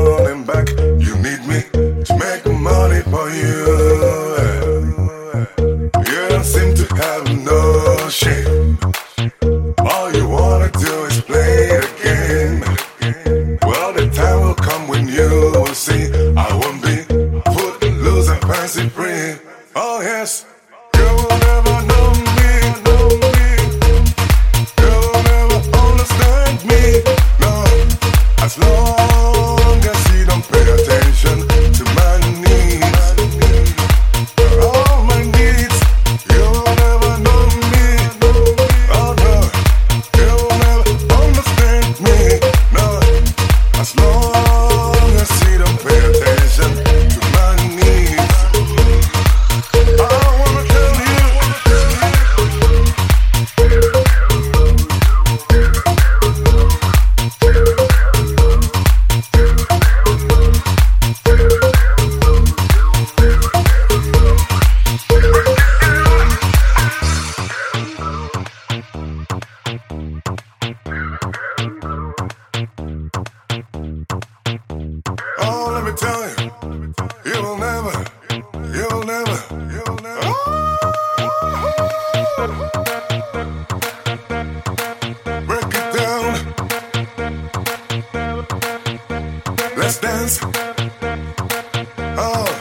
holding back. You need me to make money for you. You don't seem to have no shame. All you wanna do is play the game. Well, the time will come when you will see I won't be footloose and fancy free. Oh yes, you will never know me, You will never understand me, no. As long as you don't pay attention to my needs, all my needs, you will never know me. Oh no, you will never understand me, no. As long as you don't pay attention to my needs, I wanna tell you. Oh, let me tell you, you'll never. Break it down. Let's dance. Oh.